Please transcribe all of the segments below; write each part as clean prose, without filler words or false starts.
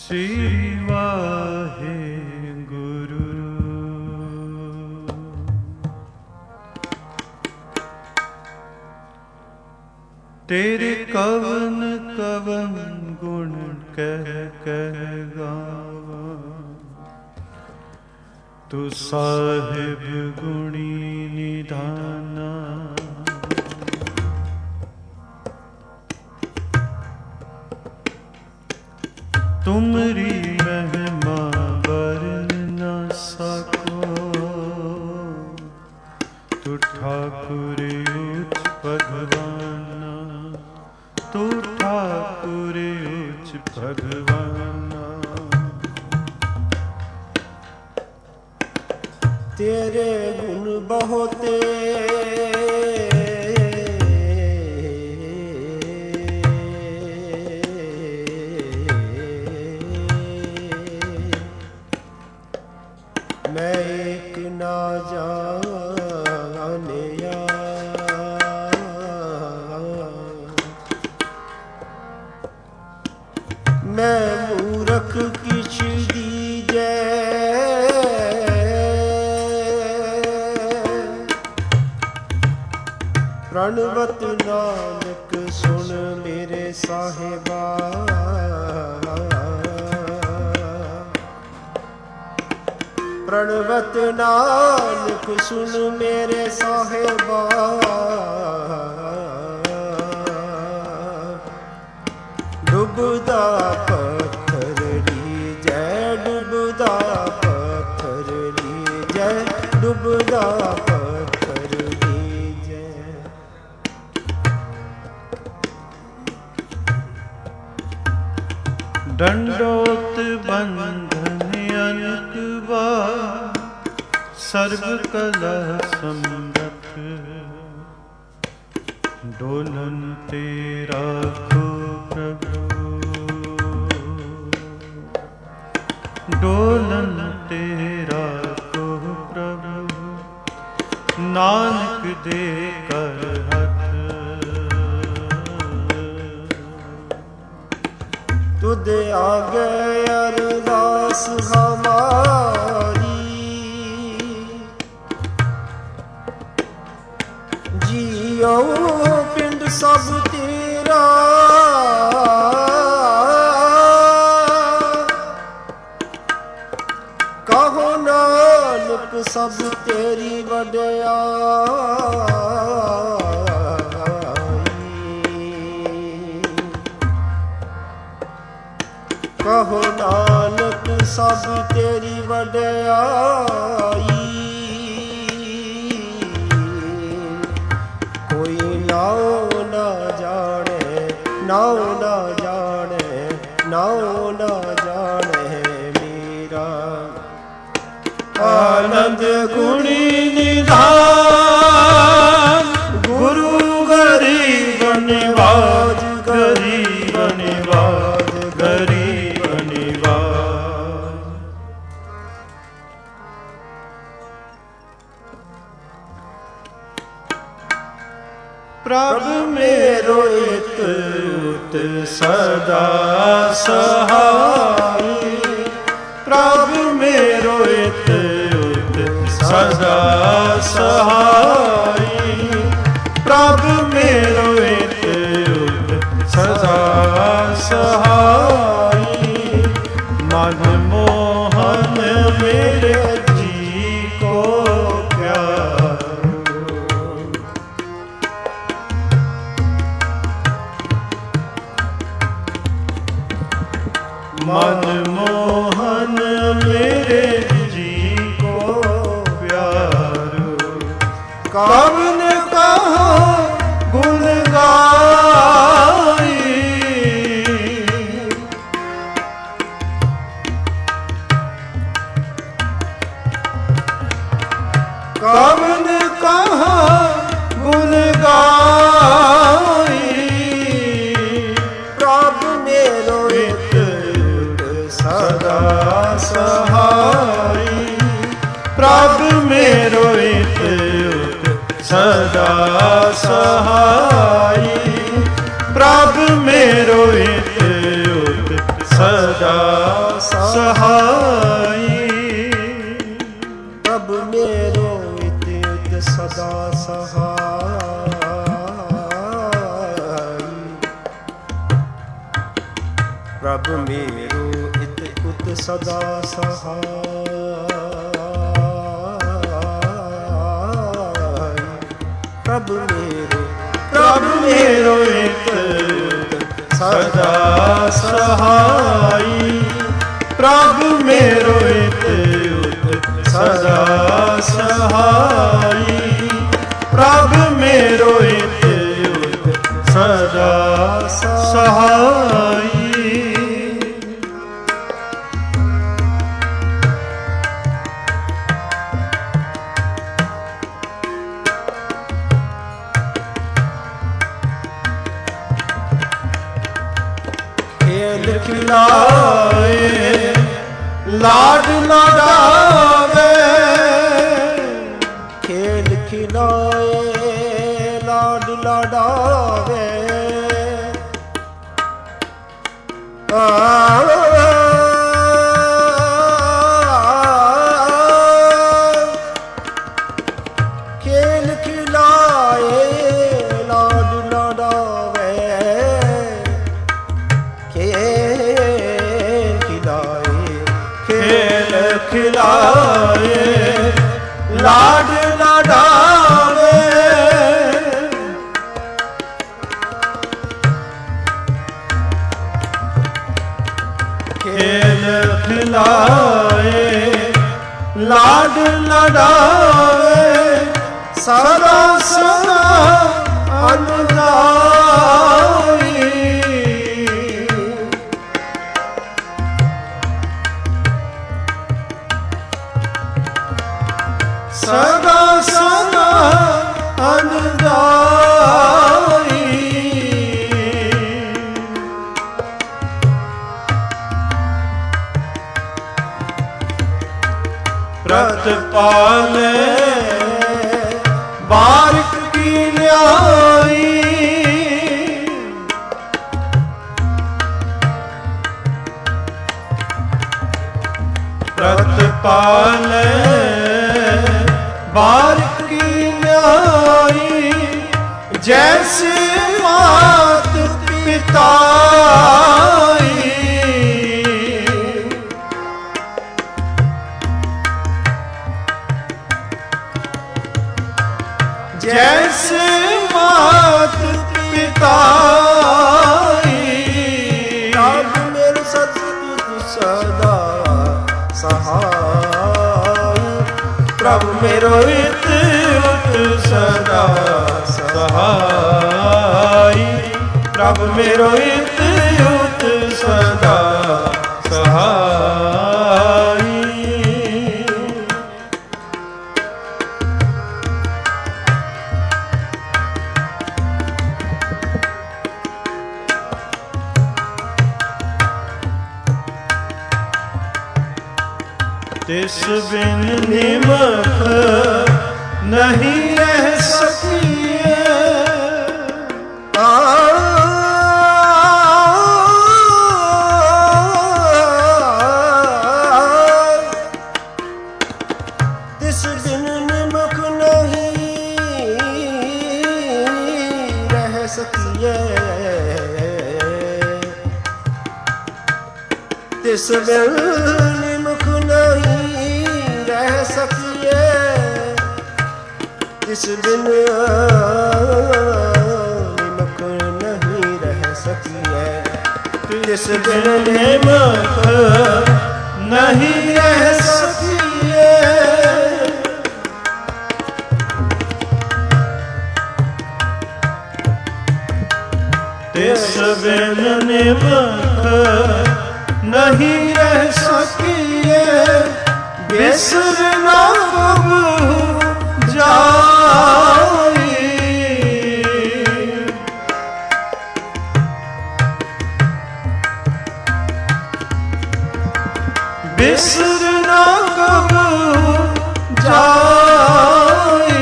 श्री वाहे गुरु। तेरे कवन कवन गुण कह कह गावा, तू साहिब गुणी निधाना। तुमरी महिमा वर्ण न सको, तू ठाकुर उच्च भगवाना, तू ठाकुर उच्च भगवाना। तेरे गुण बहुते मैं एक ना जानिया। मैं मूरख किछ दीजै, प्रणवत नानक सुन मेरे साहिबा। प्रणवत नानक सुन मेरे साहिबा। डुबदा पत्थर लीजै, डुबदा पत्थर लीजै, डुबदा पत्थर लीजै। दंडोत बंधन अनक बार, सर्व कला समरथ। डोलन तेरा को प्रभु, डोलन तेरा को प्रभु। नानक दे कर हथ, तुद आगे अरदास हमारी। जियो पिंड सब तेरा, कहो नानक सब तेरी वड्याई। कहो नानक सब तेरी वड्याई। कोई नाओ ना जाने, नाओ ना जाने, नाओ ना जाने मेरा। आनंद गुणी निधान, गुरु गरीब निवाज, गरीब निवाज, गरीब निवाज। प्रभु मेरो हित उत सदा सहाय। प्रभु मेरो हित उत सदा सहाय। प्रभु मेरो हित उत सदा सहाय। मन मोहन मेरे जी को प्यारो। मन मोहन मेरे जी को प्यारो। कवन कहो गुण गाई, कवन कहो गुण गाई। प्रभु मेरो हित सदा सहाय। प्रभु मेरो हित सदा सहाय। प्रभु मेरो हित सदा ਸਹਾਈ ਪ੍ਰਭ ਮੇਰੋ ਇਤ ਸਦਾ ਸਹਾਈ ਪ੍ਰਭ ਮੇਰੋ ਇਤ ਸਦਾ ਸਹਾਈ ਪ੍ਰਭ ਮੇਰੋ ਇਤ ਸਦਾ ਸਹਾਈ ਪ੍ਰਭ ਮੇਰੋ ਇਤ ਸਦਾ ਸਹਾਈ ਪ੍ਰਭ ਮੇਰੋ ਇਤ ਸਦਾ ਸਹਾਈ ਖਿਲਾਏ ਲਾਡ ਲਾਡਾਵੇ ਖੇਲ ਖਿਲਾਏ ਲਾਡ ਲਾਡਾਵੇ ਖੇਲ ਖਿਲਾਏ ਲਾਡ ਲਾਡਾਵੇ ਖਿਲਾਏ ਲਾਡ ਲਾਡਾਵੇ ਖੇਲ ਖਿਲਾਏ ਲਾਡ ਲਾਡਾਵੇ ਸਦਾ ਸਦਾ ਅਨੁਰਾਈ ਸਦਾ ਸਦਾ ਅਨੁਰਾਈ ਪ੍ਰਤਪਾਲੇ ਬਾਰਿਕ ਕੀ ਲਿਆਈ ਪ੍ਰਤਪਾਲੇ ਬਾਰਿਕ ਕੀ ਨਿਆਈ ਜੈਸੇ ਮਾਤ ਪਿਤਾਈ ਜੈਸੇ ਮਾਤ ਪਿਤਾਈ ਪ੍ਰਭ ਮੇਰੇ ਸਤਿਗੁਰ ਸਦਾ ਸਹਾਈ ਪ੍ਰਭ ਮੇਰੋ ਇਤ ਸਦਾ ਸਹਾਈ ਪ੍ਰਭ ਮੇਰੋ ਇਤ ਸਦਾ ਸਹਾਈ ਤਿਸ ਬਿਨ ਨਿਮਖ ਨਹੀਂ ਰਹਿ ਸਕੀਏ ਤਿਸ ਬਿਨ ਨਿਮਖ ਨਹੀਂ ਰਹਿ ਸਕੀਏ ਤਿਸ ਬਿਨ ਨਿਮਖ ਨਹੀਂ ਰਹਿ ਸਕੀਏ ਤਿਸ ਬਿਨ ਨਿਮਖ ਨਹੀਂ ਰਹਿ ਸਕੀਏ ਤਿਸ ਬਿਨ ਨਿਮਖ ਨਹੀਂ ਰਹਿ ਸਕੀਏ ਤਿਸ ਬਿਨ ਨਿਮਖ ਨਹੀਂ ਰਹਿ ਸਕੀਏ ਬਿਸਰ ਨਾ ਕਬੂ ਜਾਈ ਬਿਸਰ ਨਾ ਕਬੂ ਜਾਈ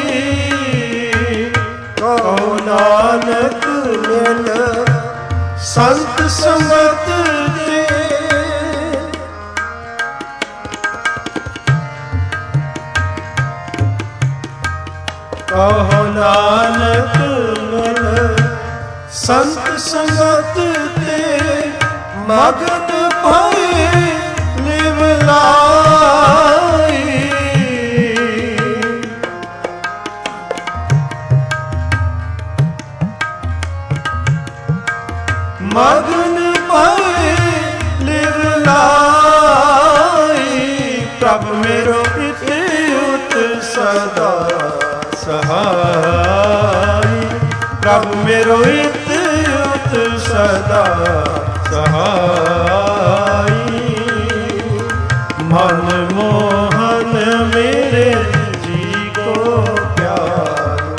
ਕਉ ਨਾਨਕ ਮਿਲ ਸੰਤ ਸੰਗਤ ਦੇ ਕਹੋ ਨਾਨਕ ਮਿਲ ਸੰਤ ਸੰਗਤ ਤੇ ਮਗਨ ਭਏ ਲਿਵ ਲਾਈ। ਮਗਨ ਭਏ ਲਿਵ ਲਾਈ। ਪ੍ਰਭ ਮੇਰੋ ਇਤੇ ਉਤ ਸਦਾ ਸਹਾਈ। ਪ੍ਰਭ ਮੇਰੋ ਇਤੇ ਉਤ ਸਦਾ ਸਹਾਈ। ਮਨ ਮੋਹਨ ਮੇਰੇ ਜੀ ਕੋ ਪਿਆਰੋ।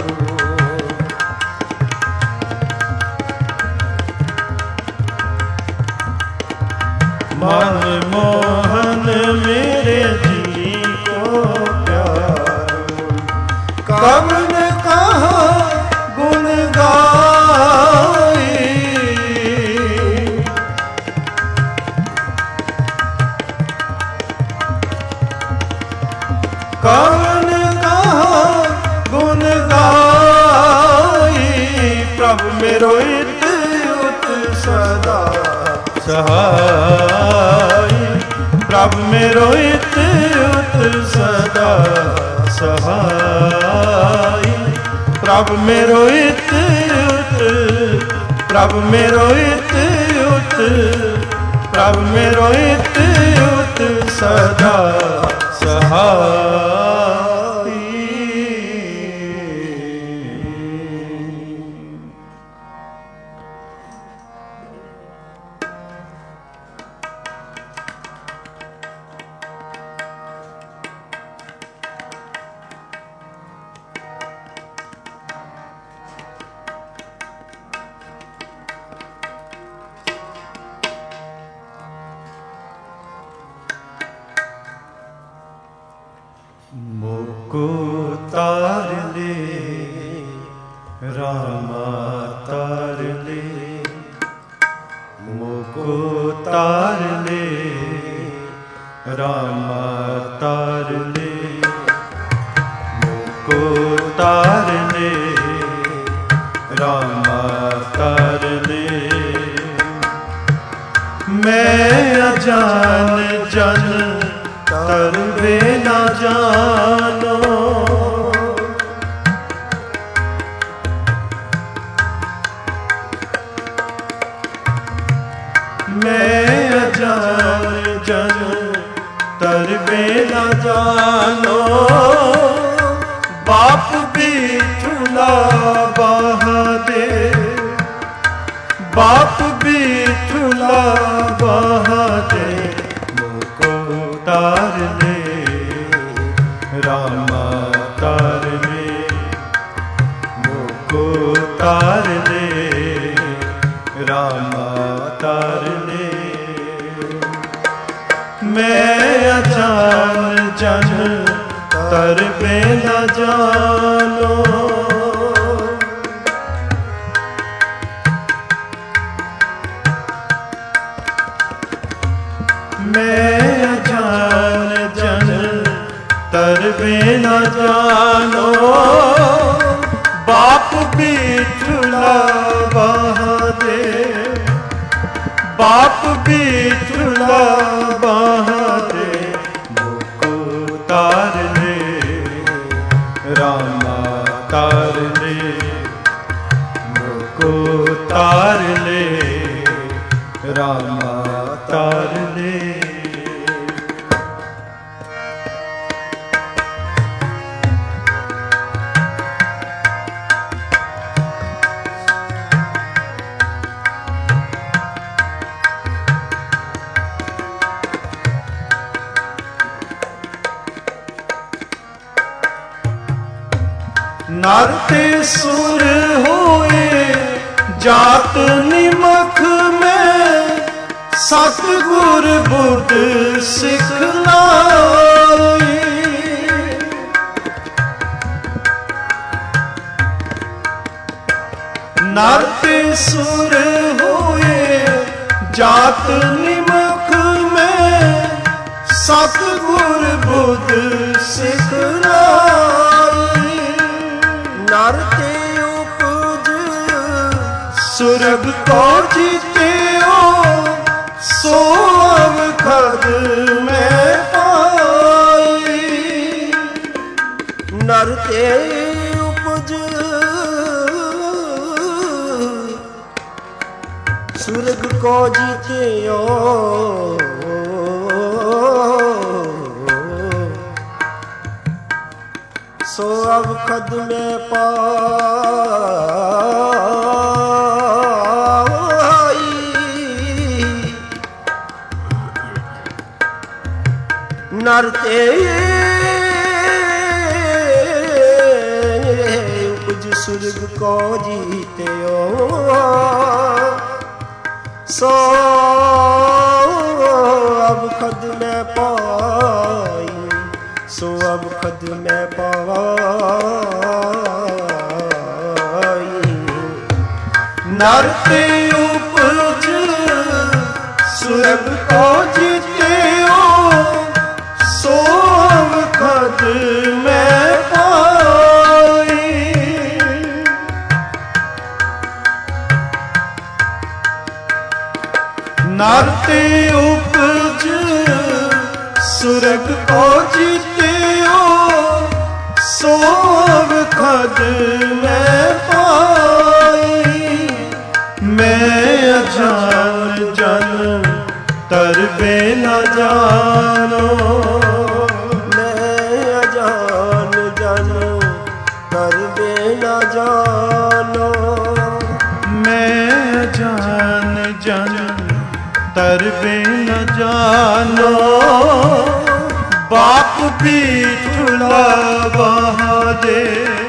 ਮਨ ਮੋਹਨ ਮੇਰੇ ਜੀ ਕੋ ਪਿਆਰੋ। ਕਵਨ ਕਹਾ ਗੁਣ ਗਾਈ। ਕਵਨ ਕਹਾ ਗੁਣ ਗਾਈ। ਪ੍ਰਭ ਮੇਰੋ ਇਤ ਉਤ ਸਦਾ ਸਹਾਈ। ਪ੍ਰਭ ਮੇਰੋ ਇਤ ਉਤ ਸਦਾ ਸਹਾਈ। ਪ੍ਰਭ ਮੇਰੋ ਇਤ ਉਤ। ਪ੍ਰਭ ਮੇਰੋ ਇਤ ਉਤ। ਪ੍ਰਭ ਮੇਰੋ ਇਤ ਉਤ ਸਦਾ ਸਹਾਈ। ਮੁਕੋ ਤਾਰ ਲੈ ਰਾਮਾ ਤਾਰ ਲੈ। ਮੁਕੋ ਤਾਰ ਲੈ ਰਾਮਾ ਤਾਰ ਲੈ। ਮੁਕੋ ਤਾਰ ਲੈ ਰਾਮਾ ਤਾਰ ਲੈ। ਮੈਂ ਅਜਾਨ ਜਨ ਤਰਵੇ ਨਾ ਜਾਨੋ। ਮੈਂ ਅਜਾਨ ਜਨ ਤਰਵੇ ਨਾ ਜਾਨੋ। ਬਾਪ ਬਿਠੁਲਾ ਬਹਾਦੇ। ਬਾਪ ਬਿਠੁਲਾ ਬਹਾਦੇ। ਤਾਰ ਲੈ ਰਾਮਾ ਤਾਰ ਲੈ। ਮੁਕੋ ਤਾਰ ਲੈ ਰਾਮਾ ਤਾਰ ਲੈ। ਮੈਂ ਅਜਾਨ ਜਨ ਤਰਵੇ ਨਾ ਜਾਨੋ। ਮੈਂ ਅਜਾਨ ਜਨ ਤਰਵੇ ਨਾ ਜਾਨੋ। ਬਾਪ ਬਿਠੁਲਾ ਬਹਾਦੇ। ਬਾਪ ਬਿਠੁਲਾ ਬਹਾਦੇ। ਮੁਕੋ ਤਾਰ ਲੈ ਰਾਮਾ ਤਾਰ ਲੈ। ਮੁਕੋ ਤਾਰ ਲੈ ਰਾਮਾ ਤਾਰ ਲੈ। नर ते सुर होए जात निमख में सतगुर बुध सिखलाई। नर ते सुर होए जात निमख में सतगुर बुध सिखलाई। नर ते उपज सुरग को जीत्यो सो अवखद में पाई। नर ते उपज सुरग को जीत्यो सो अवखद में पाई। नर ते उपज सुरग को जीत्यो सो अवखद में पाई। सो अवखद में पाई। नर ते उपज सुरग को जीत्यो सो अवखद में पाई। नर ते उपज सुरग को जीत्यो सो अवखद में पाई। मैं अजान जन तरबे न जानो। मैं अजान जन तरबे न जानो। मैं अजान जन तरबे न जानो। बाप भी ठुला बहादे।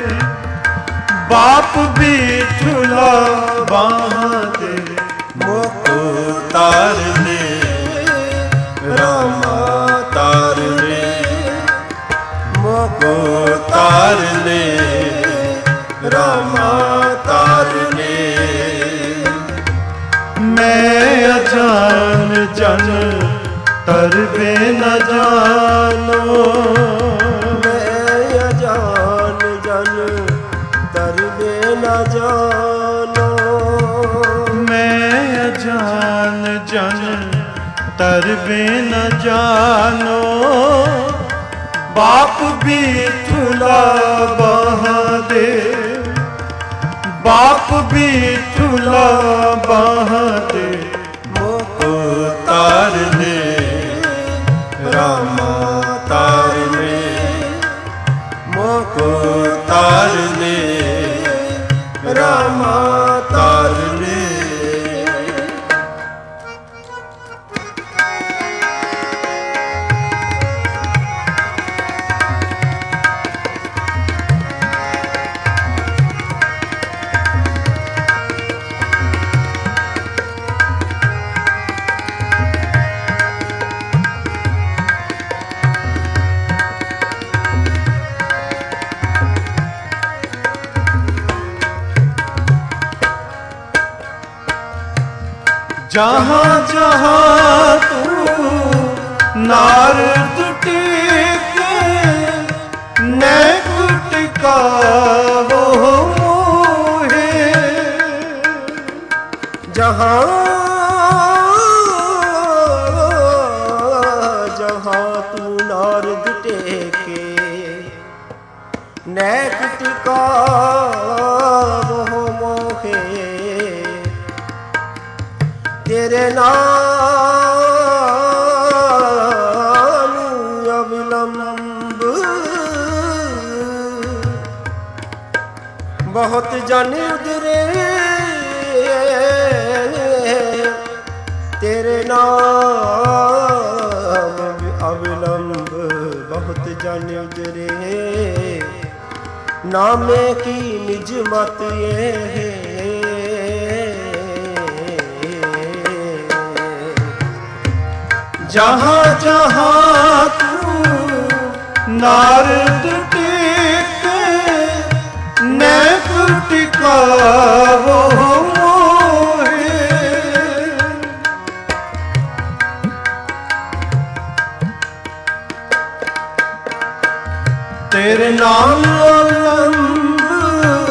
बाप भी ठुला बहादे। मोको तार ले रामा तार ले। मोको तार ले रामा तार ले। मैं अजान जन तरबे न जानो। मैं अजान जन तरबे न जानो। मैं अजान जन तरबे न जानो। बाप भी ठुला बहादे। बाप भी ठुला बहादे। मोको तार ले रामा तार ले। मोको तार ले रामा तार ले। जहाँ जहाँ तू नारद टेके नैक टिकावो मोहे। जहाँ जहाँ तू नारद टेके नैक टिकावो मोहे। तेरे नाम अविलंब बहुत जन उदरे। तेरे नाम अविलंब बहुत जन उदरे। नामे की निज मत ये है। जहाँ जहाँ तू नारद टेके नैक टिकावो मोहे। तेरे नाम अवलंब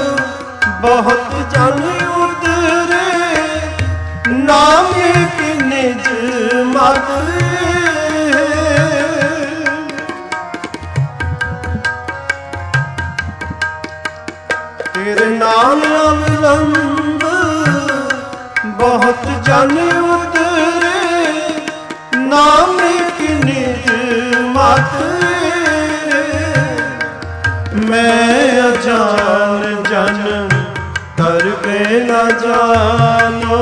ਤੇਰੇ ਨਾਮ ਅਵਲੰਬ ਬਹੁਤ ਜਨ ਉਤਰੇ, ਨਾਮ ਕੀ ਨਿਜ ਮਤ ਮੈਂ ਅਜਾਨ ਜਨ ਤਰਬੇ ਨਾ ਜਾਨੋ,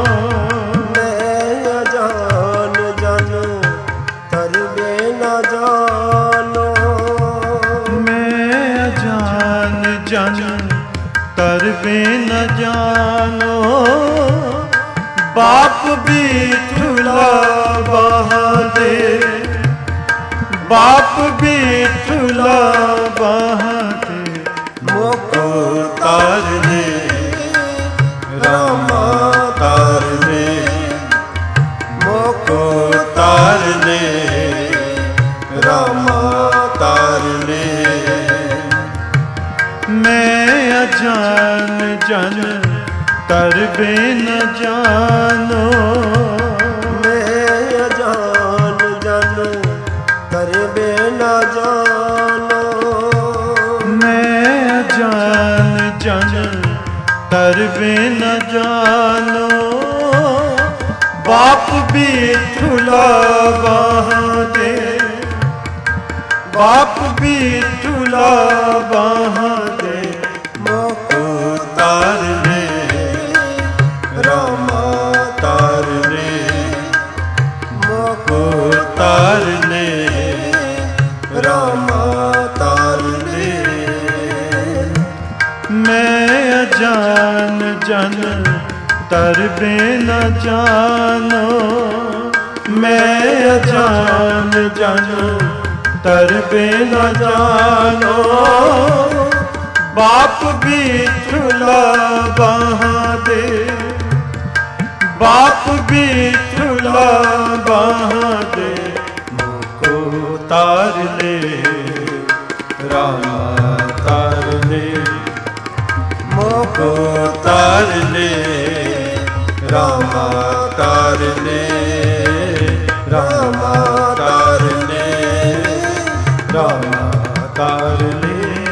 ਮੈਂ ਅਜਾਨ ਜਨ ਤਰਬੇ ਨਾ ਜਾਨੋ, ਮੈਂ ਅਜਾਨ ਜਨ ਤਰਬੇ ਨ ਜਾਨੋ। ਬਾਪ ਬਿਠੁਲਾ ਬਹਾਦੇ, ਬਾਪ ਬਿਠੁਲਾ ਬਹਾਦੇ ਮੋਕੋ ਤਾਰਨੇ ਰਾਮਾ ਤਾਰਨੇ, ਮੋਕੋ ਤਾਰਨੇ ਰਾਮਾ ਤਾਰਨੇ। ਮੈਂ ਅਜਾਨ ਜਨ ਤਰਬੇ ਨ ਜਾਨੋ, ਮੈਂ ਅਜਾਨ ਜਨ ਤਰਬੇ ਨਾ ਜਾਨੋ, ਮੈਂ ਅਜਾਨ ਜਨ ਤਰਬੇ ਨ ਜਾਨੋ। ਬਾਪ ਬਿਠੁਲਾ ਬਹਾਦੇ, ਬਾਪ ਬਿਠੁਲਾ ਬਹਾਦੇ ਮੋਕੋ ਤਾਰਨੇ ਰਾਮਾ ਤਾਰਨੇ, ਮੋਕੋ ਤਾਰਨੇ ਰਾਮਾ ਤਾਰਨੇ। ਮੈਂ ਅਜਾਨ ਜਨ ਤਰਬੇ ਨ ਜਾਨੋ, ਮੈਂ ਅਜਾਨ ਜਨ ਤਰਬੇ ਨ ਜਾਨੋ। ਬਾਪ ਬਿਠੁਲਾ ਬਹਾਦੇ, ਬਾਪ ਬਿਠੁਲਾ ਬਹਾਦੇ ਮੋਕੋ ਤਾਰਨੇ ਰਾਮਾ ਤਾਰਨੇ, ਮੋਕੋ ਤਾਰਨੇ ਰਾਮਾ ਤਾਰਨੇ, ਰਾਮਾ ਤਾਰਨੇ ਰਾਮਾ ਤਾਰਨੇ।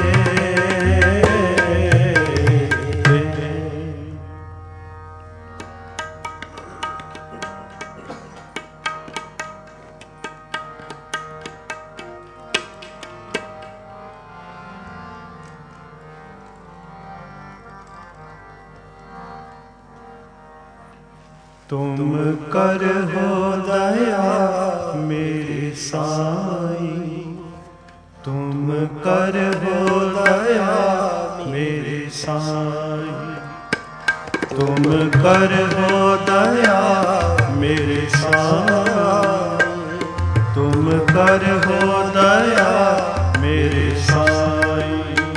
तुम करहो दया मेरे साईं, तुम करहो दया मेरे साईं, तुम करहो दया मेरे साईं, तुम करहो दया मेरे साईं।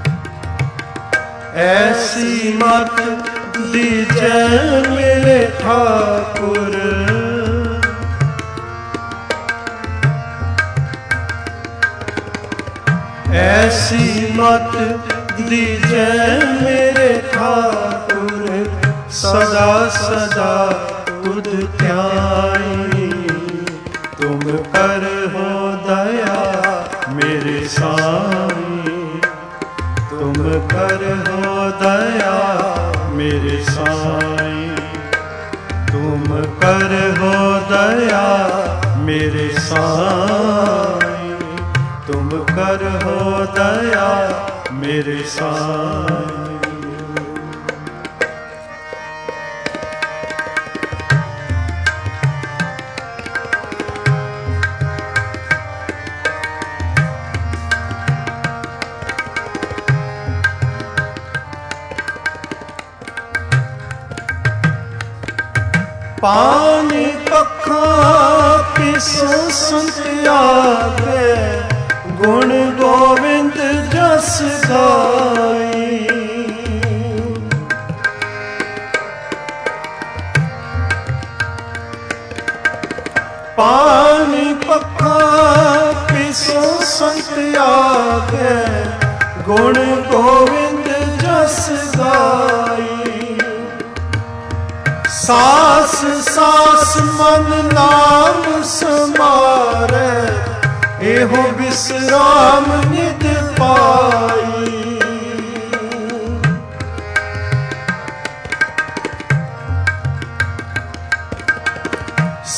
ऐसी मत दीजै मेरे ठाकुर, ऐसी मत दीजै मेरे ठाकुर, सदा सदा तुध ध्याई। तुम करहो दया मेरे साईं, तुम करहो दया मेरे साईं, तुम करहो दया मेरे साईं, तुम करहो दया मेरे साईं। पानी पखा पिसो संत आगे, गुण गोविंद जस गाई। पानी पखा पिसो संत आगे, गुण गोविंद जस गाई। सास सास मन नाम समारे, एहो विश्राम निध पाई।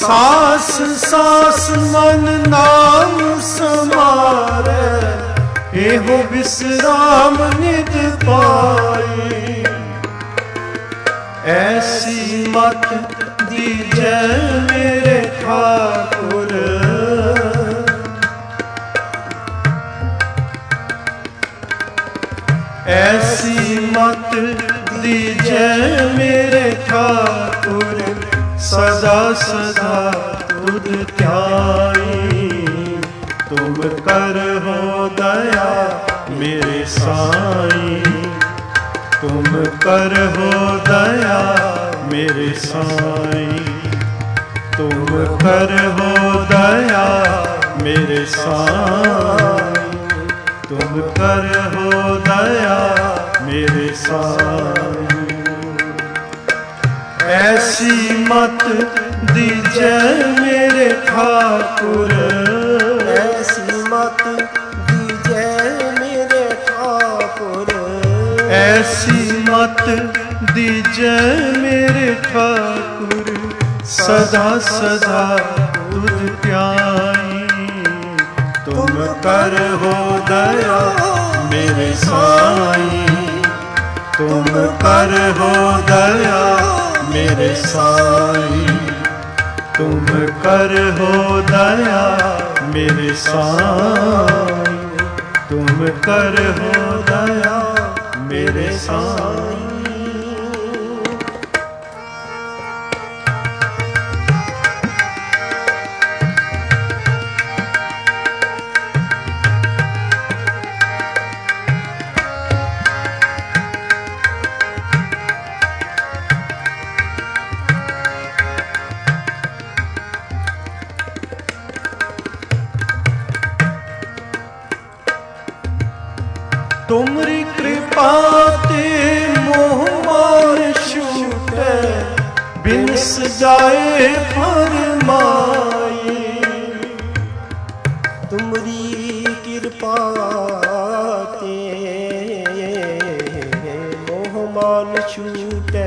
ਸਾਸ ਸਾਸ ਮਨ ਨਾਮ ਸਮਾਰੈ, ਇਹੋ ਵਿਸਰਾਮ ਨਿਜ ਪਾਈ। ਐਸੀ ਮਤ ਦੀਜੈ ਮੇਰੇ ਠਾਕੁਰ, ਐਸੀ ਮਤ ਦੀਜੈ ਮੇਰੇ ਠਾਕੁਰ, ਸਦਾ ਸਦਾ ਤੁਧ ਧਿਆਈ। ਤੁਮ ਕਰਹੁ ਦਇਆ ਮੇਰੇ ਸਾਈ, ਤੁਮ ਕਰਹੁ ਦਇਆ ਮੇਰੇ ਸਾਈ, ਤੁਮ ਕਰਹੁ ਦਇਆ ਮੇਰੇ ਸਾਈ, ਤੁਮ ਕਰਹੁ ਦਇਆ ਮੇਰੇ ਸਾਈ। ਐਸੀ ਮਤ ਦੀਜੈ ਮੇਰੇ ਠਾਕੁਰ, ਐਸੀ ਮਤ ਦੀਜੈ ਮੇਰੇ ਠਾਕੁਰ, ਐਸੀ ਮਤ ਦੀਜੈ ਮੇਰੇ ਠਾਕੁਰ, ਸਦਾ ਸਦਾ ਤੁਧ ਧਿਆਈ। ਤੁਮ ਕਰਹੁ ਦਇਆ ਮੇਰੇ ਸਾਈ, ਤੁਮ ਕਰਹੁ ਦਇਆ ਮੇਰੇ ਸਾਈ, ਤੁਮ ਕਰਹੁ ਦਇਆ ਮੇਰੇ ਸਾਈ, ਤੁਮ ਕਰਹੁ ਦਇਆ ਮੇਰੇ ਸਾਈ। ਤੁਮਰੀ ਕਿਰਪਾ ਤੇ ਮੋਹ ਮਾਰ ਛੂਟੈ, ਬਿਨ ਸਜਾਏ ਫਰਮਾਈ। ਤੁਮਰੀ ਕਿਰਪਾ ਤੇ ਮੋਹ ਮਾਨ ਛੂਟੈ,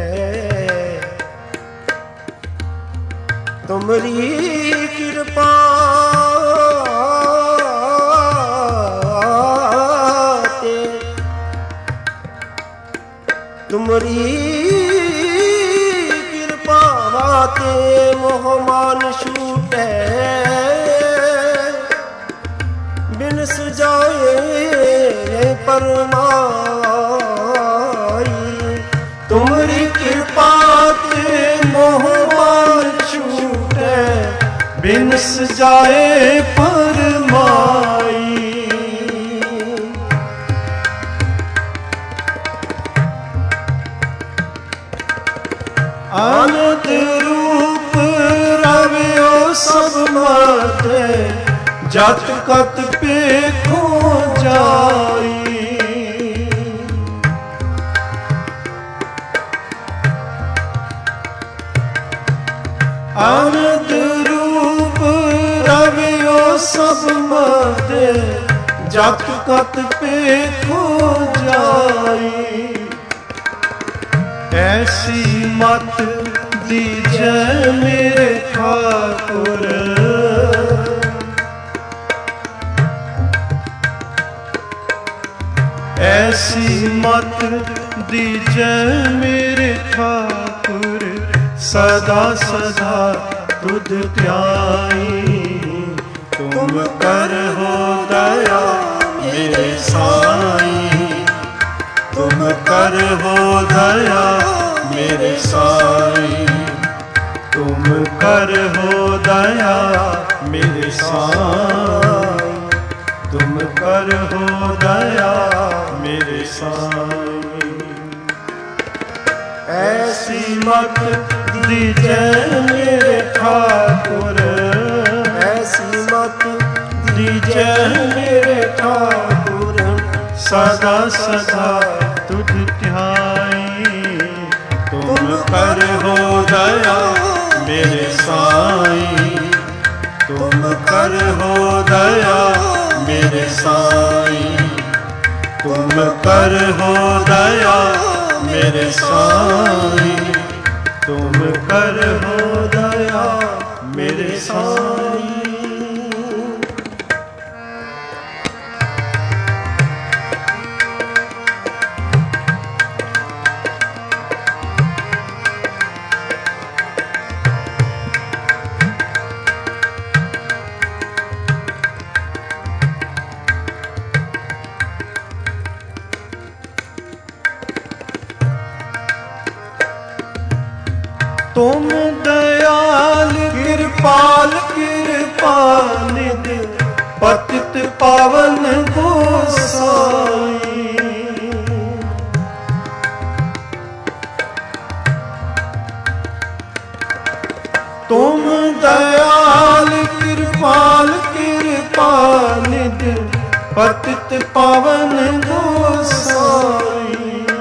ਤੁਮਰੀ ਕਿਰਪਾ ਤੁਮਰੀ ਕਿਰਪਾ ਤੇ ਮੋਹ ਮਾਨ ਛੂਟੈ, ਬਿਨ ਸਜਾਏ ਪਰਮਾਈ। ਤੁਮਰੀ ਕਿਰਪਾ ਤੇ ਮੋਹ ਮਾਨ ਛੂਟੈ, ਬਿਨ ਸਜਾਏ ਫਰਮਾਈ। ਆਨੰਦ ਰੂਪ ਰਵਿਓ ਸਭ ਮਾਤੇ, ਜਤ ਕਤ ਪੇਖੋ ਜਾਈ। ਆਨੰਦ ਰੂਪ ਰਵਿਓ ਸਭ ਮਾਤੇ, ਜਤ ਕਤ ਪੇਖੋ ਜਾਈ। ਐਸੀ ਮਤ ਦੀਜੈ ਮੇਰੇ ਠਾਕੁਰ, ਐਸੀ ਮਤ ਦੀਜੈ ਮੇਰੇ ਠਾਕੁਰ, ਸਦਾ ਸਦਾ ਤੁਧ ਧਿਆਈ। ਤੁਮ ਕਰਹੁ ਦਇਆ ਮੇਰੇ ਸਾਈ, ਤੁਮ ਕਰਹੁ ਦਇਆ ਮੇਰੇ ਸਾਈ, ਤੁਮ ਕਰਹੁ ਦਇਆ ਮੇਰੇ ਸਾਈ, ਤੁਮ ਕਰਹੁ ਦਇਆ ਮੇਰੇ ਸਾਈ। ਐਸੀ ਮਤ ਦੀਜੈ ਮੇਰੇ ਠਾਕੁਰ, ਐਸੀ ਮਤ ਦੀਜੈ ਮੇਰੇ ਠਾਕੁਰ, ਸਦਾ ਸਦਾ ਤੁਧ ਧਿਆਈ। ਤੁਮ ਕਰਹੁ ਦਇਆ ਮੇਰੇ ਸਾਈ, ਤੁਮ ਕਰਹੁ ਦਇਆ ਮੇਰੇ ਸਾਈ, ਤੁਮ ਕਰਹੁ ਦਇਆ ਮੇਰੇ ਸਾਈ, ਤੁਮ ਕਰਹੁ ਦਇਆ मेरे साईं। तुम दयाल कृपाल कृपानिध पतित पावन गोसाई। तुम दयाल कृपाल कृपानिध पतित पावन गोसाई।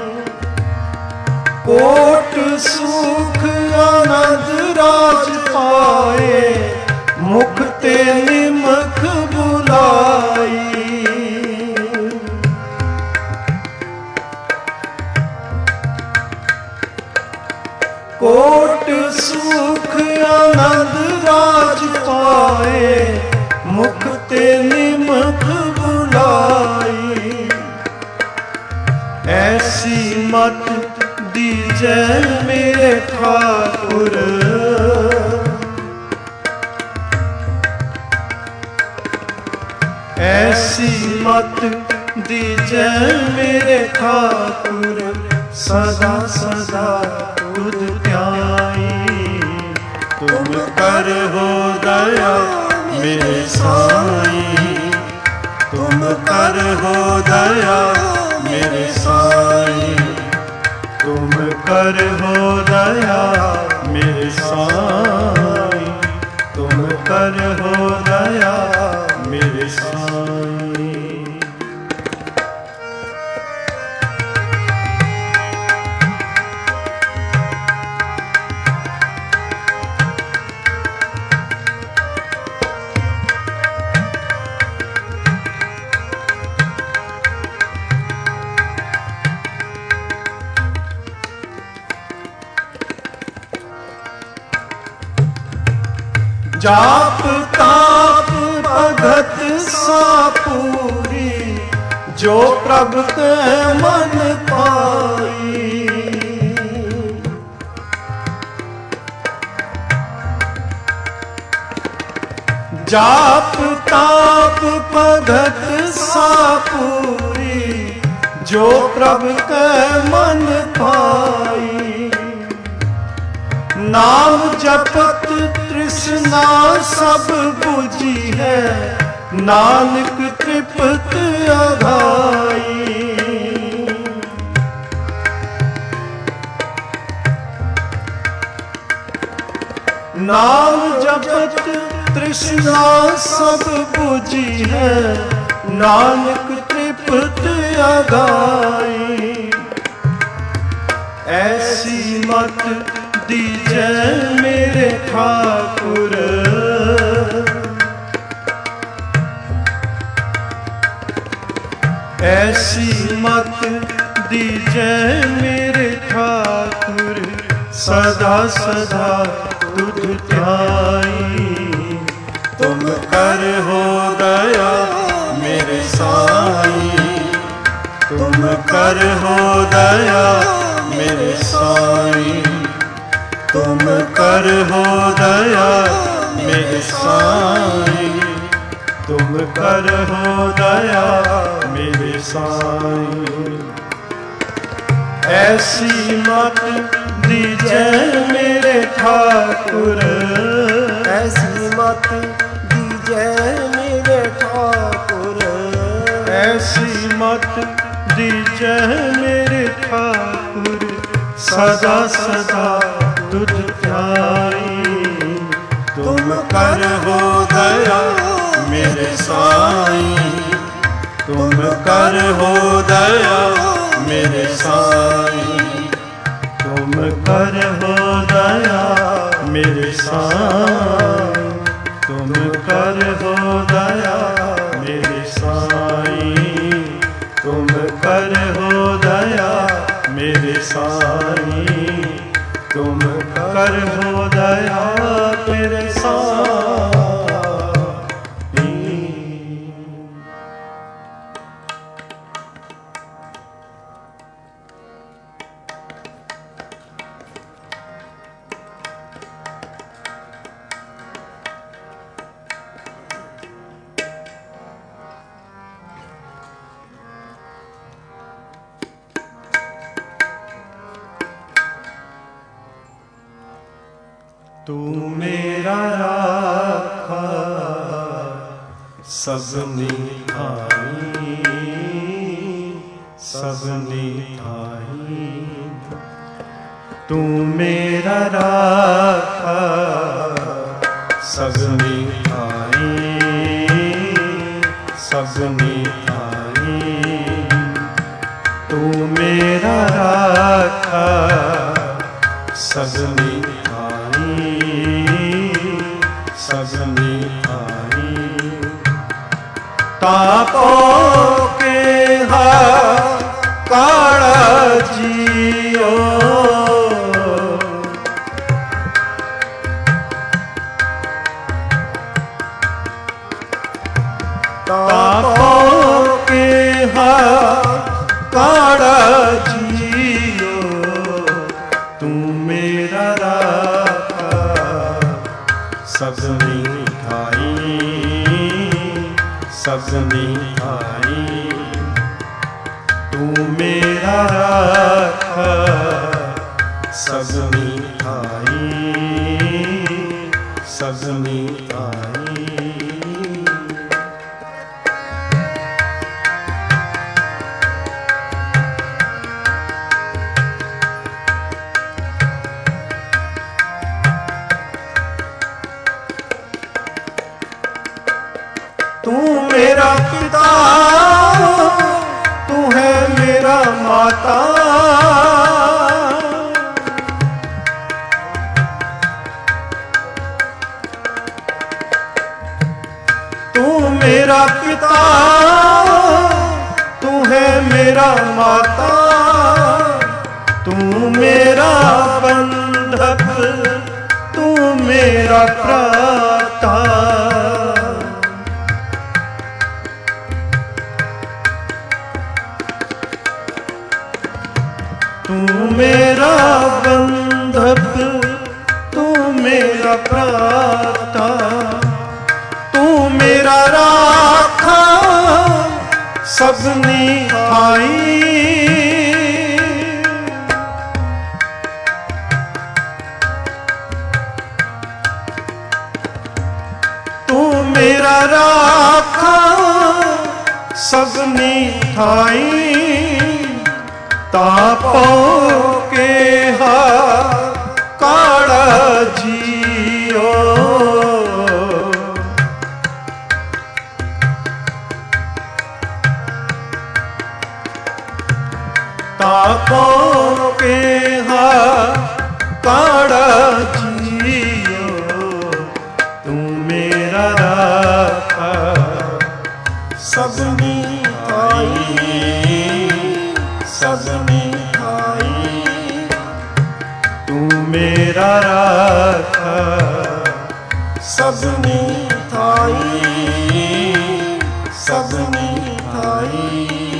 कोट सुख आनंद राज पाए मुख ते निमख बुलाई। कोट सुख आनंद राज पाए मुख ते निमख बुलाई। ऐसी मत दीजै मेरे ठाकुर, ऐसी मत दीजै मेरे ठाकुर। सदा सदा तुध ध्याई, तुम कर हो दया मेरे साईं। तुम कर हो दया मेरे साईं। तुम कर हो दया मेरे साईं। तुम कर हो दया मेरे साईं। जाप ताप भगत सापूरी, जो प्रभु के मन पाई। जाप ताप भगत सापूरी, जो प्रभु के मन पाई। नाम जपत तृष्णा सब बुझी है, नानक तृप्त अघाई। नाम जपत तृष्णा सब बुझी है, नानक तृप्त अघाई। ऐसी मत दीजै मेरे ठाकुर, ऐसी मत दीजै मेरे ठाकुर। सदा सदा तुध ध्याई, तुम कर हो दया मेरे साईं। तुम कर हो दया मेरे साईं। तुम कर हो दया मेरे साईं। तुम कर हो दया मेरे साईं। ऐसी मत दीजै मेरे ठाकुर, ऐसी मत दीजै मेरे ठाकुर। ऐसी मत दीजै मेरे ठाकुर। सदा सदा तुध ध्याई, तुम कर हो दया मेरे साईं। तुम कर हो दया मेरे साईं। तुम कर हो दया मेरे साईं। तुम कर हो दया मेरे साईं। तुम कर हो दया मेरे साईं। तुम कर हो दया मेरे साईं। तू मेरा राखा सबनी ठाई, सबनी ठाई। तू मेरा राखा सबनी ठाई, सबनी ठाई। तू मेरा राखा सबनी ठाई, सबनी ठाई। तापों के काड़ा जियो, तापों के काड़ा जियो। तू मेरा राखा सबनी ठाई, सबनी ठाई। तू मेरा राखा सबनी ठाई, सबनी ठाई। तू मेरा पिता, तू है मेरा माता। तू मेरा पिता, तू है मेरा माता। तू मेरा बंधक, तू मेरा प्राता। तू मेरा बंधक, तू मेरा प्राता। तू मेरा राखा सबनी ठाई। तू मेरा राखा सबनी ठाई। तापों के काड़ा जियो, तापों के काड़ा जियो। तू मेरा राखा सबनी ठाई, सबनी ठाई। तू मेरा राखा सबनी ठाई, सबनी ठाई।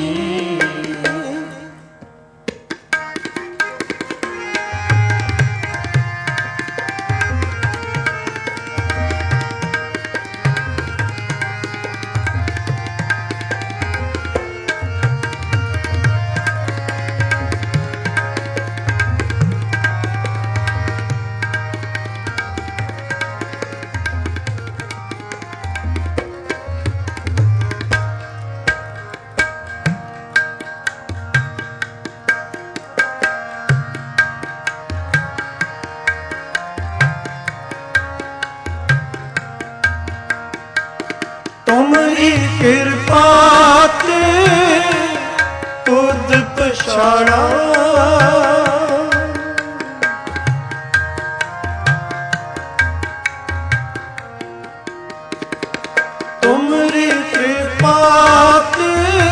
तुम्हारी कृपा ते तुद पछाड़ा। तुम्हारी कृपा ते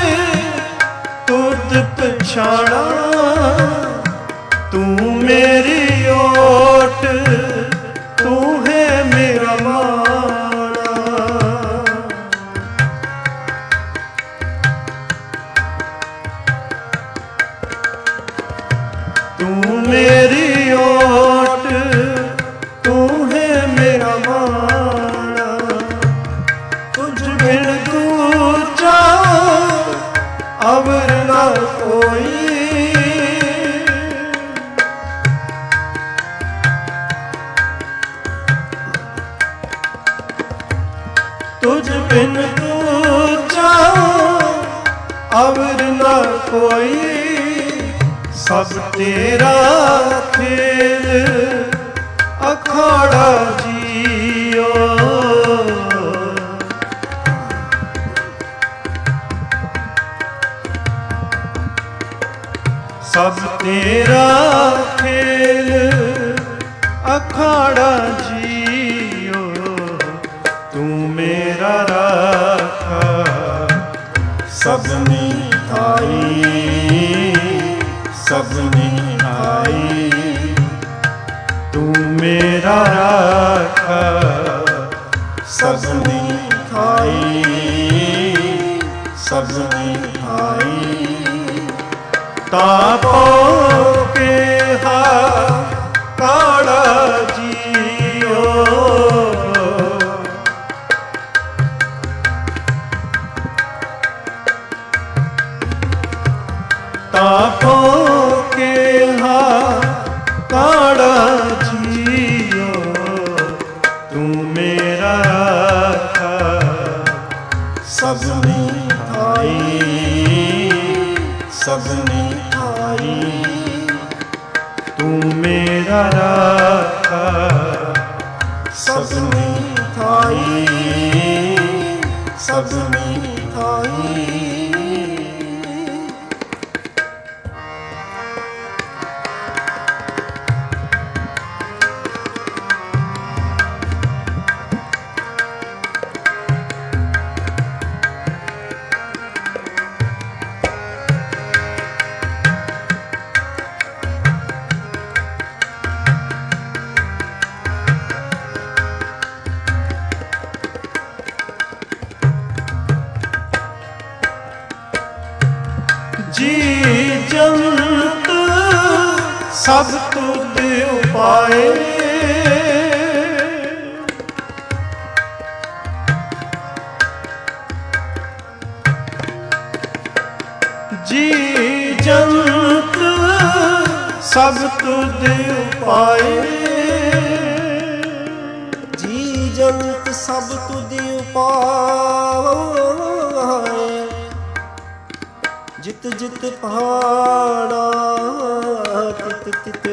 तुद पछाड़ा। तू मेरी ओट, तू है मेरा माड़ा। तू मेरी ओट, तू है मेरा माड़ा। तुझ बिन दूजा अवर न कोई। बिन दूजा अवर न कोई, सब तेरा खेल अखाड़ा जियो। सब तेरा खेल अखाड़ा जियो, तू मेरा राखा सबनी आई, सबनी आई। तू मेरा राखा सबनी आई, सबनी आई। तापो के हा काड़ा जियो, तापो के हा काड़ा जियो, तू मेरा राखा सबनी आई, सबनी आई। तू मेरा राखा सबनी आई, सबनी आई। जी जंत सब तुद उपाए, जी जंत सब तुद उपाए, जी जंत सब तुद उपाए। जित जित पहाड़ा तित तित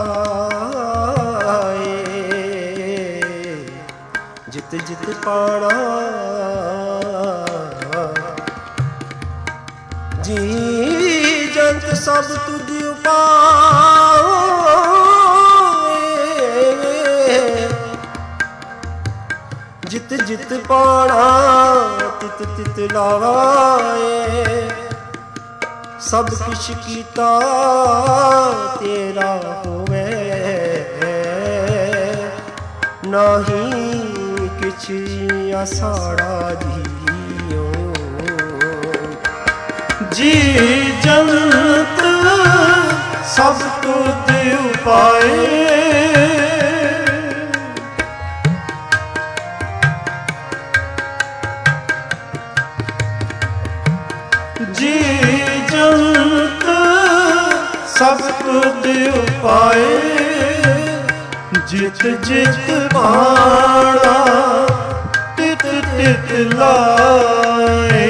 लाए, जित जित पहाड़ा जी जंत सब तुझ उपाए। जित जित पहाड़ा तित तित लाए, सब किश कीता तेरा होवे, नाही किछ आसाड़ा जियो। जी जंत सब तुद उपाए, जी जंत सब तुद उपाए। जित जित भाड़ा तित तित लाए,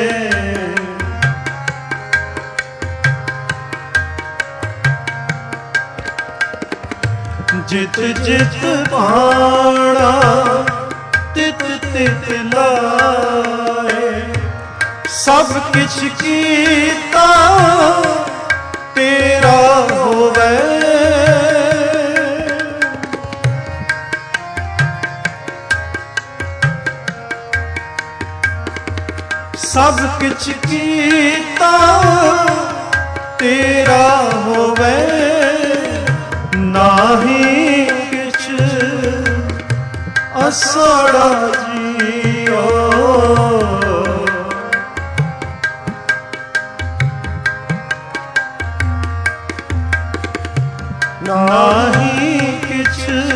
जित जित भाड़ा तित तित लाए। सब किछ कीता तेरा होवे, सब किछ कीता तेरा होवे, नाही किछ असड़ा जियो। नाही किछ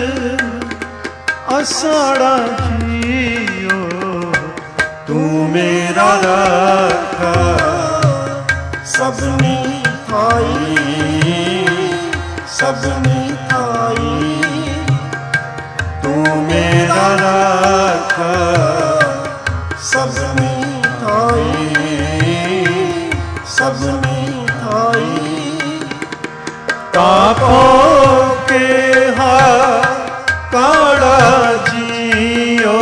असड़ा जियो, तू मेरा राखा सबनी आई, सबनी आई। तू मेरा राखा सबनी थाई, सबनी थाई। तापों के हा काड़ा जियो,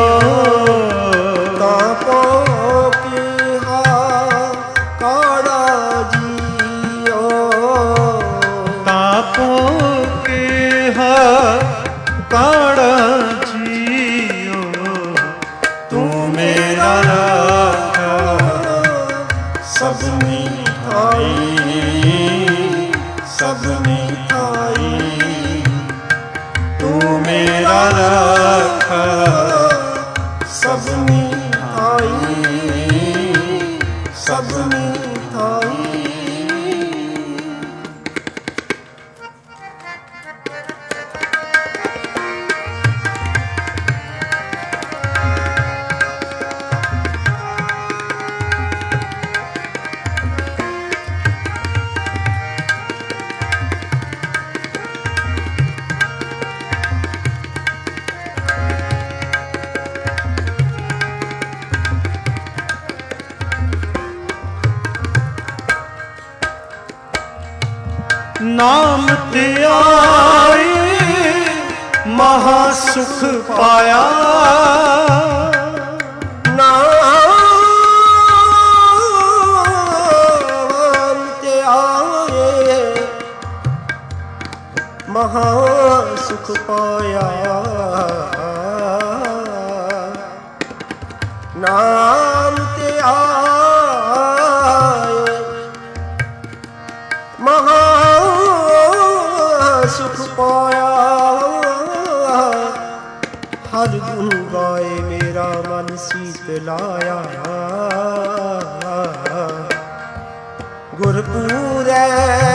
तापों के हा काड़ा जियो, तापों के हा काड़ा जियो। तू मेरा राखा सबनी थाई, सबनी थाई। तू मेरा राखा सबनी थाई, सबनी थाई। नाम ते आए महासुख पाया, नाम ते आए महासुख पाया, नाम ते आए महा सुख पाया। हर गुण गाए मेरा मन शीतलाया, गुरपूरै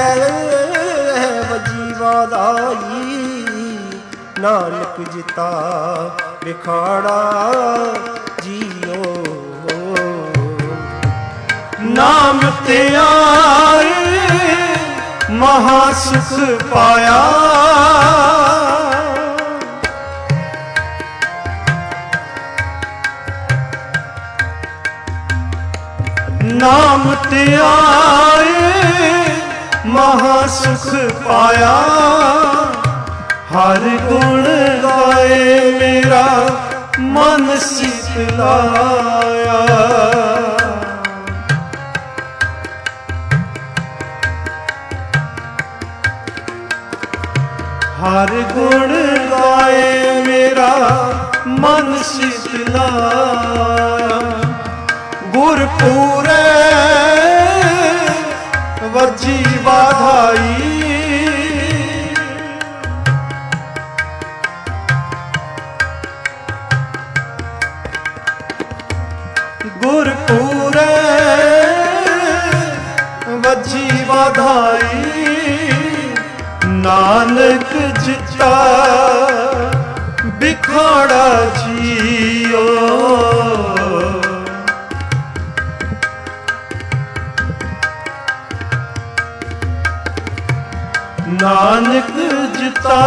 वजीवा दाई, नानक जिता बिखाड़ा जियो। नाम ते आए महासुख पाया, नाम ते आए महासुख पाया। हर गुण गाए मेरा मन शीतलाया, हर गुण गाए मेरा मन शीतलाया। गुरपूरै वजी वाधाई, गुरपूरै वजी वाधाई। नानक जिता बिखाड़ा जियो, नानक जिता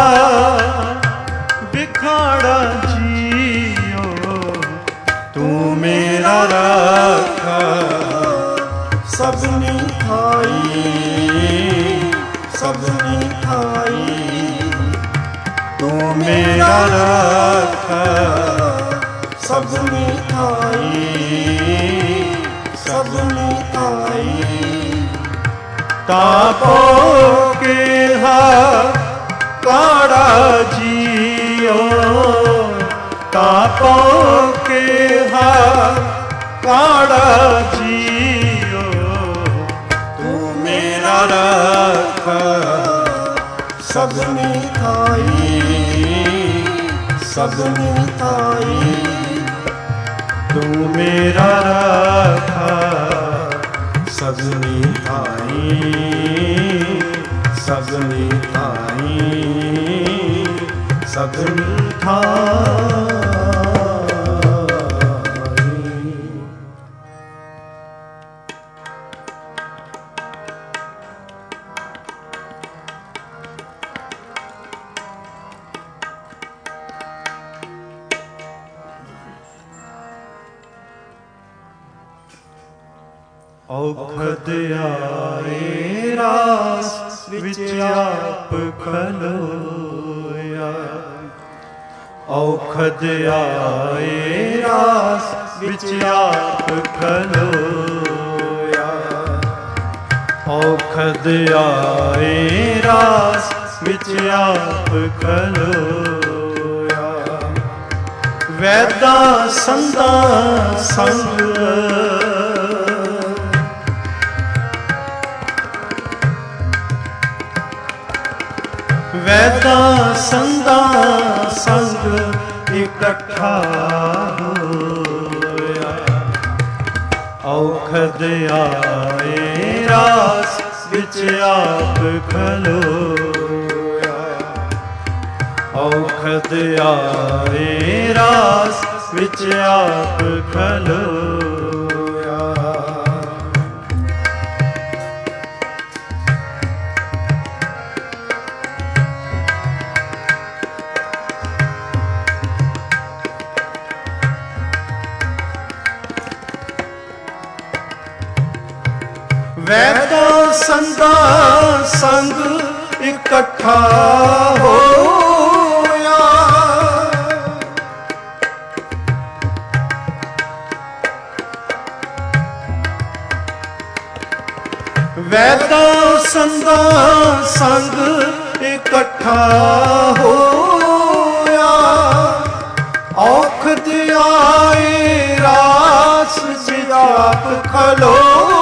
बिखाड़ा जियो। तू मेरा राखा सबनी थाई, सबनी थाई। तू मेरा राखा सबनी थाई, सबनी थाई। तापों के हा काड़ा जियो, तापों के हा काड़ा जियो। तू मेरा राखा सबनी थाई, सबनी थाई। तू मेरा राखा सबनी थाई, सबनी थाई, सबनी थाई। ਔਖਦ ਆਏ ਰਾਸ ਵਿੱਚ ਆਪ ਖਲੋਇਆ। ਔਖਦ ਆਏ ਰਾਸ ਵਿੱਚ ਆਪ ਖਲੋਇਆ। ਔਖਦ ਆਏ ਰਾਸ ਵਿੱਚ ਆਪ ਖਲੋਇਆ। ਵੈਦਾਂ ਸੰਤਾਂ ਸੰਗ ਵੈਦਾਂ ਸੰਤਾਂ ਸੰਗ ਇਕੱਠਾ ਹੋਇਆ। ਔਖਦ ਆਏ ਰਾਸ ਵਿੱਚ ਆਪ ਖਲੋਇਆ। ਔਖਦ ਆਏ ਰਾਸ ਵਿੱਚ ਆਪ ਖਲੋਇਆ। ਵੈਦਾਂ ਸੰਤਾਂ ਸੰਗ ਇਕੱਠਾ ਹੋਇਆ। ਵੈਦਾਂ ਸੰਤਾਂ ਸੰਗ ਇਕੱਠਾ ਹੋਇਆ। ਔਖਦ ਆਏ ਰਾਸ ਵਿੱਚ ਆਪ ਖਲੋਇਆ।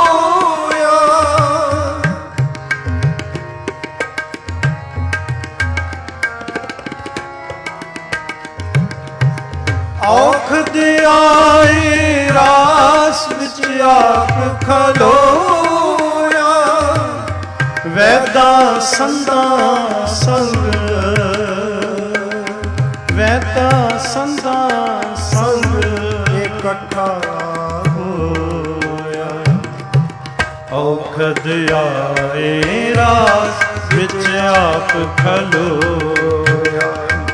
ਔਖਦ ਆਏ ਰਾਸ ਵਿੱਚ ਆਪ ਖਲੋਇਆ। ਵੈਦਾਂ ਸੰਤਾਂ ਸੰਗ ਵੈਦਾਂ ਸੰਤਾਂ ਸੰਗ ਇਕੱਠਾ ਹੋਇਆ। ਔਖਦ ਆਏ ਰਾਸ ਵਿੱਚ ਆਪ ਖਲੋਇਆ।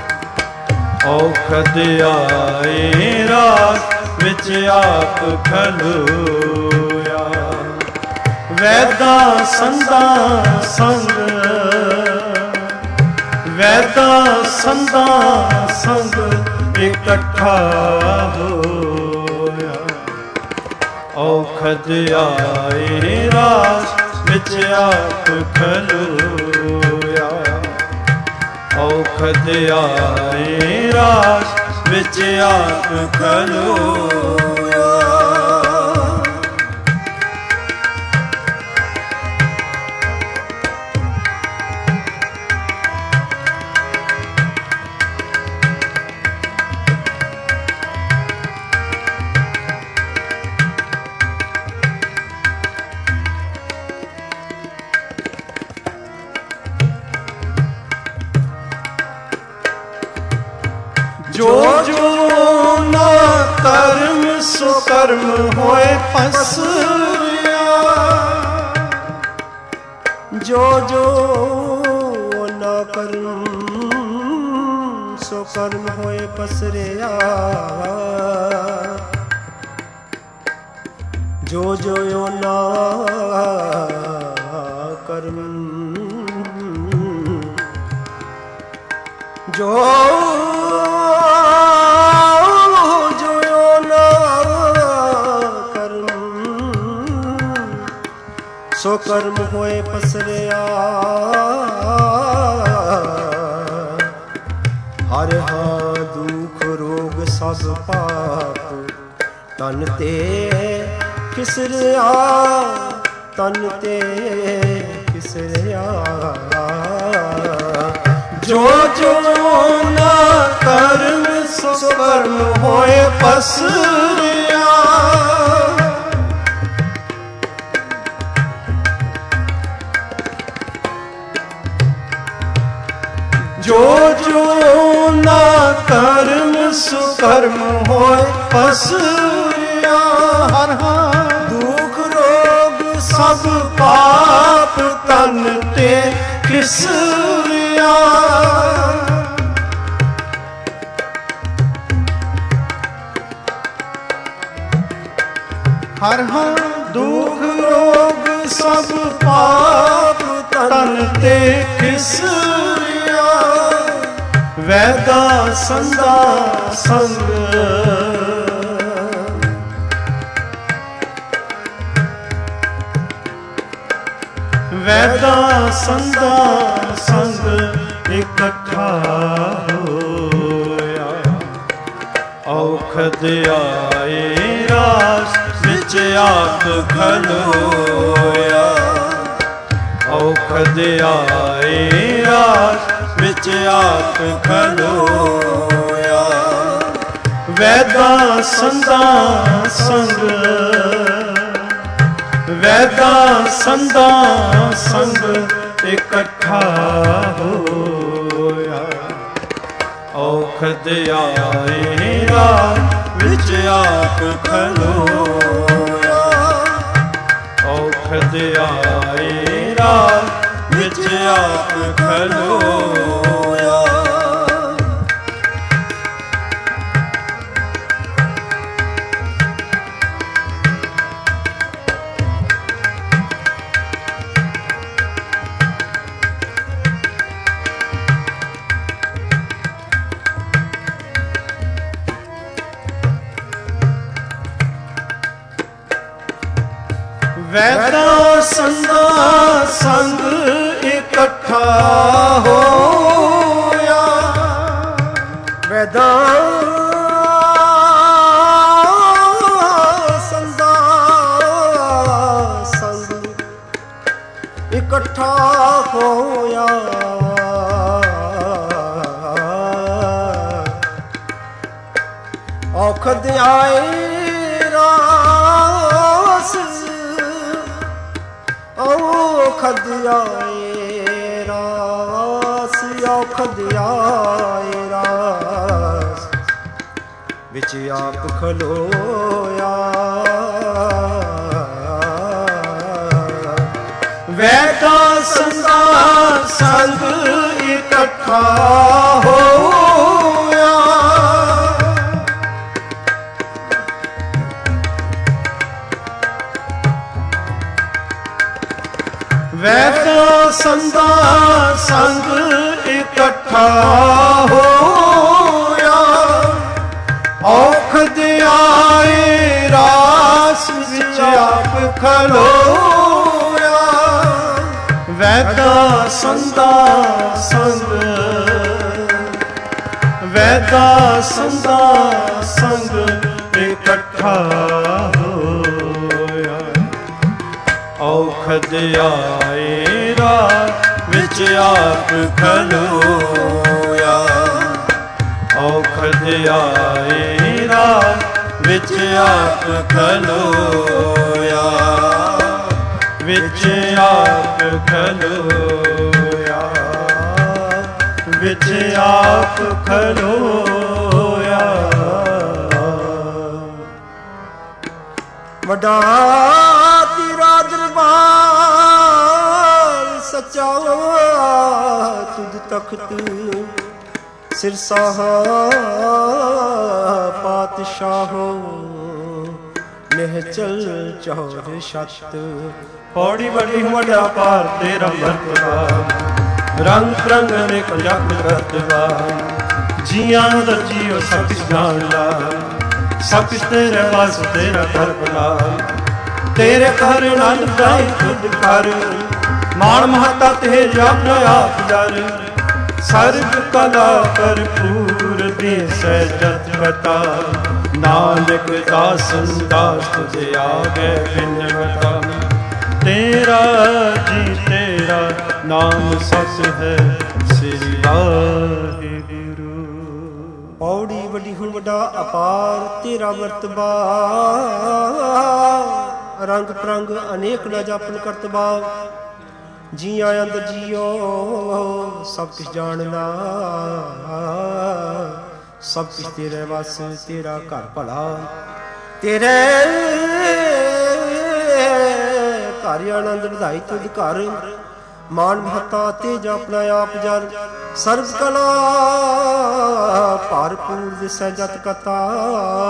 ਔਖਦ ਆਏ ਰਾਸ ਵਿੱਚ ਆਪ ਖਲੋਇਆ। ਵੈਦਾਂ ਸੰਤਾਂ ਸੰਗ ਵੈਦਾਂ ਸੰਤਾਂ ਸੰਗ ਇਕੱਠਾ ਹੋਇਆ। ਔਖਦ ਆਏ ਰਾਸ ਵਿੱਚ ਆਪ ਖਲੋਇਆ। ਔਖਦ ਆਏ ਰਾਸ ਵਿੱਚ ਆਪ ਖਲੋਇਆ। ਜੋ ਜੋ ਨਾ ਕਰਮ ਸੋ ਕਰਮ ਹੋਏ ਪਸਰਿਆ। ਜੋ ਜੋ ਨਾ ਕਰਮ ਸੋ ਕਰਮ ਹੋਏ ਪਸਰਿਆ। ਜੋ ਜੋ ਨਾ ਕਰਮ ਜੋ ਸੋ ਕਰਮ ਹੋਏ ਪਸਰਿਆ। ਹਰ ਹਾਂ ਦੁਖ ਰੋਗ ਸਭ ਪਾਪ ਤਨ ਤੇ ਕਿਸਰਿਆ। ਤਨ ਤੇ ਕਿਸਰਿਆ। ਜੋ ਜੋ ਨਾ ਕਰਮ ਸੋ ਕਰਮ ਹੋਏ ਪਸਰਿਆ। ਜੋ ਜੋ ਨਾ ਕਰਮ ਸੋ ਕਰਮ ਹੋਏ ਪਸਰਿਆ। ਹਰ ਹਾਂ ਦੁਖ ਰੋਗ ਸਭ ਪਾਪ ਤਨ ਤੇ ਕਿਸਰਿਆ। ਹਰ ਹਾਂ ਦੁਖ ਸਭ ਪਾਪ ਤਨ ਤੇ ਖਿਸਰਿਆ, ਵੈਦਾ ਸੰਦਾ ਸੰਗ ਵੈਦਾ ਸੰਦਾ ਸੰਗ ਇਕੱਠਾ ਹੋਇਆ। ਔਖਦ ਆਏ ਰਾਸ ਵਿੱਚ ਆਪ ਖਲੋਇਆ, ਔਖਦ ਆਏ ਰਾਸ ਵਿੱਚ ਆਪ ਖਲੋਇਆ। ਵੈਦਾ ਸੰਦਾ ਸੰਗ ਵੈਦਾ ਸੰਦਾ ਸੰਗ ਇਕੱਠਾ ਹੋਇਆ। ਔਖਦ ਆਏ ਰਾਹ ਵਿੱਚ ਆਪ ਖਲੋਇਆ, ਔਖਦ ਆਏ ਰਾਹ ਵਿੱਚ ਆਪ ਖਲੋਇਆ। ਵੈਦਾ ਸੰਦਾ ਸੰਗ ਇਕੱਠਾ ਹੋਇਆ, ਵੈਦਾ ਸੰਦਾ ਸੰਗ ਇਕੱਠਾ ਹੋਇਆ। ਔਖਦ ਆਏ ਔਖਦ ਆਏ ਰਾਸ, ਔਖਦ ਆਏ ਰਾਸ ਵਿੱਚ ਆਪ ਖਲੋਇਆ। ਵੈਦਾ ਸੰਦਾ ਸੰਗ ਇਕੱਠਾ ਹੋਇਆ। ਵੈਦਾ ਸੰਦਾ ਸੰਗ ਇਕੱਠਾ ਹੋਇਆ। ਔਖਦ ਆਏ ਰਾਸ ਵਿੱਚ ਆਪ ਖਲੋਇਆ। ਵੈਦਾ ਸੰਦਾ ਸੰਗ ਵੈਦਾ ਸੰਦਾ ਸੰਗ ਇਕੱਠਾ ਹੋਇਆ। ਔਖਦ ਆਏ ਰਾਹ ਵਿੱਚ ਆਪ ਖਲੋਇਆ, ਔਖਦ ਆਏ ਰਾਹ ਵਿੱਚ ਆਪ ਖਲੋਇਆ, ਵਿੱਚ ਆਪ ਖਲੋਇਆ, ਵਿੱਚ ਆਪ ਖਲੋਇਆ। ਵੱਡਾ ਤੇਰਾ ਦਰਬਾਰ ਸੱਚਾ ਤੁਧ ਤਖਤ ਸਿਰਸਾਹ ਪਾਤਸ਼ਾਹੋ ਨਿਹਚਲ ਚੌਰ ਛੱਤ। ਪੌੜੀ ਬੜੀ ਵੱਡਾ ਪਾਰ ਤੇਰਾ ਵਰਤਵਾ, ਰੰਗ ਰੰਗ ਅਨੇਕ ਜਪ ਕਰਤਵਾ। ਜੀਆਂ ਦਾ ਜੀਓ ਸਭ ਕੁਛ ਜਾਣ ਲਾ, ਸਭ ਕੁਛ ਤੇਰੇ ਵਾਸ ਤੇਰਾ ਕਰ ਬਲਾ। ਤੇਰੇ ਘਰ ਆਨੰਦ ਦਾਈ ਤੁਧ ਕਰ, ਮਾਣ ਮਹਤਾ ਤੇਜ ਆਪਣਾ ਆਪ ਜਰ। ਸਰਬ ਕਲਾ ਭਰਪੂਰ ਦਿਸੈ ਜਤ ਕਤਾ, ਨਾਨਕ ਦਾਸਨ ਦਾਸ ਤੁਝ ਆਗੇ ਬਿਨਵਤਾ। ਤੇਰਾ ਜੀ ਤੇਰਾ ਨਾਮ ਸਚ ਹੈ ਸ੍ਰੀ ਵਾਹਿਗੁਰੂ। ਪੌੜੀ ਵੱਡੀ ਹੁਣ ਵੱਡਾ ਅਪਾਰ ਤੇਰਾ ਵਰਤਬਾ, ਰੰਗ ਪ੍ਰੰਗ ਅਨੇਕ ਨਾ ਜਾਪਨ ਕਰਤਬਾ। ਜੀਆਂ ਅੰਦਰ ਜੀਓ ਸਭ ਕੁਛ ਜਾਣਨਾ, ਸਭ ਕੁਛ ਤੇਰੇ ਵਸ ਤੇਰਾ ਘਰ ਭਲਾ। ਤੇਰੇ ਘਰ ਆਨੰਦ ਵਧਾਈ ਤੁਧ ਘਰ, ਮਾਨ ਮਹਤਾ ਤੇਜ ਆਪਣਾ ਆਪ ਜਰ। ਸਰਬ ਕਲਾ ਭਰਪੂਰ ਦਿਸੈ ਜਤ ਕਤਾ,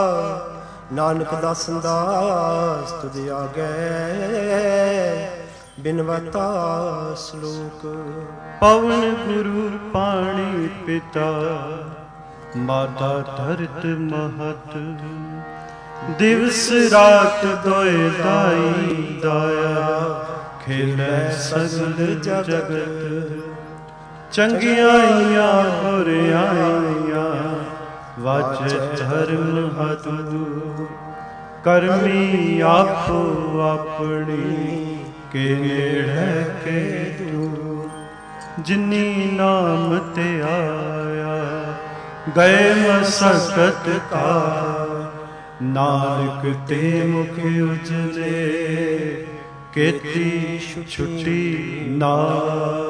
ਨਾਨਕ ਦਾਸਨ ਦਾਸ ਤੁਧ ਆਗੇ ਬਿਨਵਤਾ ਸ਼ਲੋਕ। ਪਵਨ ਗੁਰੂ ਪਾਣੀ ਪਿਤਾ, ਮਾਤਾ ਧਰਤ ਮਹਤ, ਦਿਵਸ ਰਾਤ ਦੋਇ ਦਾਈ ਦਾਇਆ, ਖੇਲੈ ਸਗਲ ਜਗਤ। ਚੰਗਿਆਈਆਂ ਬੁਰਿਆਈਆਂ ਵਾਚ ਧਰਮ ਹਤੂ, ਕਰਮੀ ਆਪੋ ਆਪਣੀ, ਕੇ ਨੇੜੇ ਕੇ ਦੂਰ। ਜਿਨੀ ਨਾਮ ਤੇ ਆਇਆ, ਗਏ ਮਸਕਤ ਕਾ, ਨਾਨਕ ਤੇ ਮੁਖ ਉਜਲੇ, ਕੀਤੀ ਛੁੱਟੀ ਨਾਮ।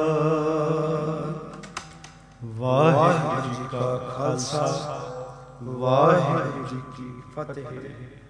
ਵਾਹਿਗੁਰੂ ਜੀ ਕਾ ਖਾਲਸਾ, ਵਾਹਿਗੁਰੂ ਜੀ ਕੀ ਫਤਿਹ।